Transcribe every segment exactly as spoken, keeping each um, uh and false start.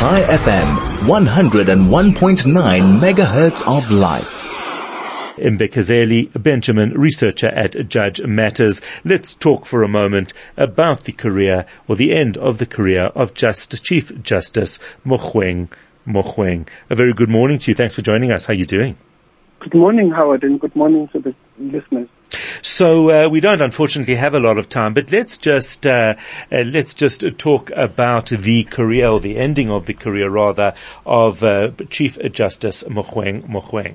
Chai F M, one oh one point nine megahertz of life. Mbekazeli Benjamin, researcher at Judge Matters. Let's talk for a moment about the career, or the end of the career, of Justice, Chief Justice Mogoeng Mogoeng. A very good morning to you. Thanks for joining us. How are you doing? Good morning, Howard, and good morning to the listeners. So uh, we don't unfortunately have a lot of time, but let's just uh, uh, let's just talk about the career, or the ending of the career rather, of uh, Chief Justice Mogoeng Mogoeng.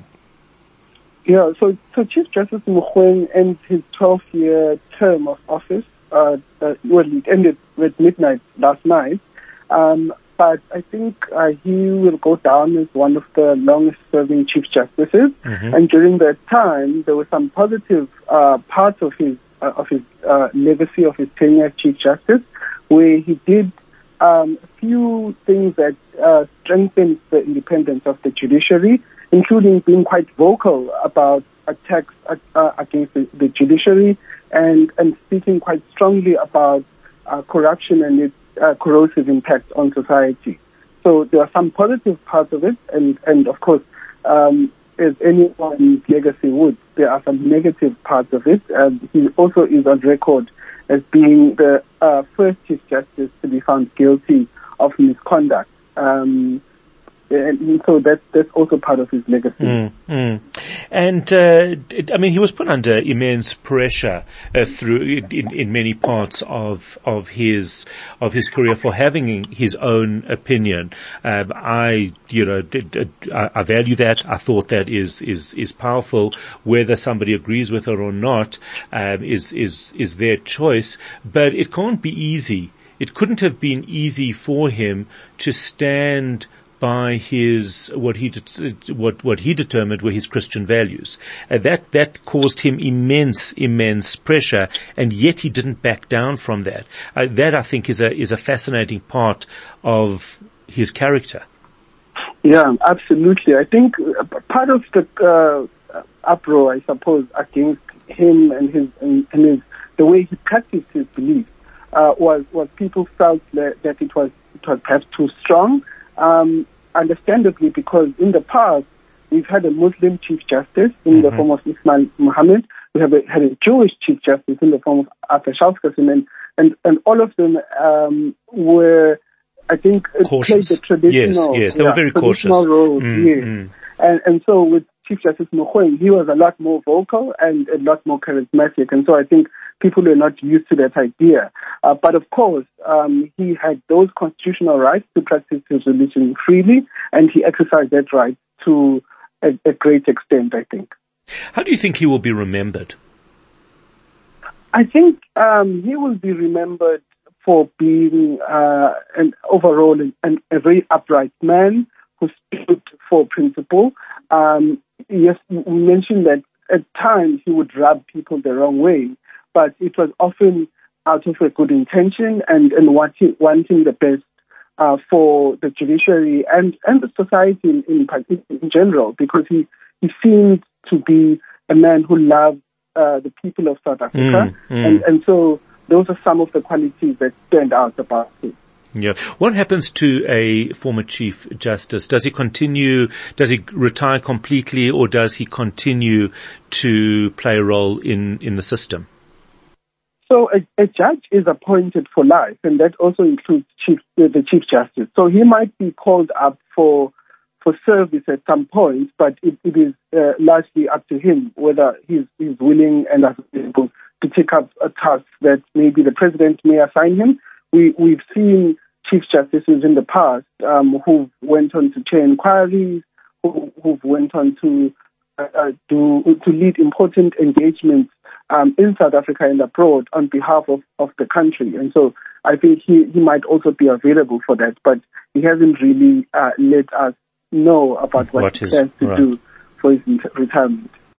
Yeah, so, so Chief Justice Mogoeng ends his twelve-year term of office. Uh, uh, well, it ended at midnight last night. Um, but I think uh, he will go down as one of the longest-serving Chief Justices. Mm-hmm. And during that time, there were some positive uh, parts of his uh, of his uh, legacy, of his tenure as Chief Justice, where he did um, a few things that uh, strengthened the independence of the judiciary, including being quite vocal about attacks uh, against the, the judiciary and, and speaking quite strongly about uh, corruption and its uh, corrosive impact on society. So there are some positive parts of it, and, and of course, um, as anyone's legacy would, there are some negative parts of it. And he also is on record as being the uh, first Chief Justice to be found guilty of misconduct. Um, And so that's, that's also part of his legacy. Mm, mm. And, uh, it, I mean, he was put under immense pressure, uh, through, in, in many parts of, of his, of his career for having his own opinion. Um, I, you know, did, did, I, I value that. I thought that is, is, is powerful. Whether somebody agrees with it or not, um, is, is, is their choice. But it can't be easy. It couldn't have been easy for him to stand by his, what he, what, what he determined were his Christian values. Uh, that, that caused him immense, immense pressure, and yet he didn't back down from that. Uh, that I think is a, is a fascinating part of his character. Yeah, absolutely. I think part of the, uh, uproar, I suppose, against him and his, and, and his, the way he practiced his beliefs, uh, was, was people felt that, that it was, it was perhaps too strong. Um, understandably, because in the past, we've had a Muslim Chief Justice in mm-hmm. the form of Ismail Mohammed. We have a, had a Jewish Chief Justice in the form of Arthur Shalfkasim, and, and, and all of them um, were, I think, cautious. played the traditional, yes, yes, they yeah, were very traditional cautious. roles. Mm-hmm. Yes. And, and so with Chief Justice Mogoeng, he was a lot more vocal and a lot more charismatic, and so I think people were not used to that idea. Uh, but of course, um, he had those constitutional rights to practice his religion freely, and he exercised that right to a, a great extent, I think. How do you think he will be remembered? I think um, he will be remembered for being uh, an overall an, a very upright man who stood for principle. Um, yes, we mentioned that at times he would rub people the wrong way, but it was often out of a good intention and, and wanting, wanting the best uh, for the judiciary and, and the society in, in, in general, because he, he seemed to be a man who loved uh, the people of South Africa. Mm, mm. And, and so those are some of the qualities that stand out about him. Yeah. What happens to a former Chief Justice? Does he continue, does he retire completely, or does he continue to play a role in, in the system? So a, a judge is appointed for life, and that also includes chief, uh, the Chief Justice. So he might be called up for for service at some point, but it, it is uh, largely up to him whether he's, he's willing and able to take up a task that maybe the president may assign him. We, we've seen Chief Justices in the past um, who went on to chair inquiries, who who've went on to uh, do to lead important engagements um, in South Africa and abroad on behalf of, of the country. And so I think he, he might also be available for that, but he hasn't really uh, let us know about what, what he plans to right. do for his retirement.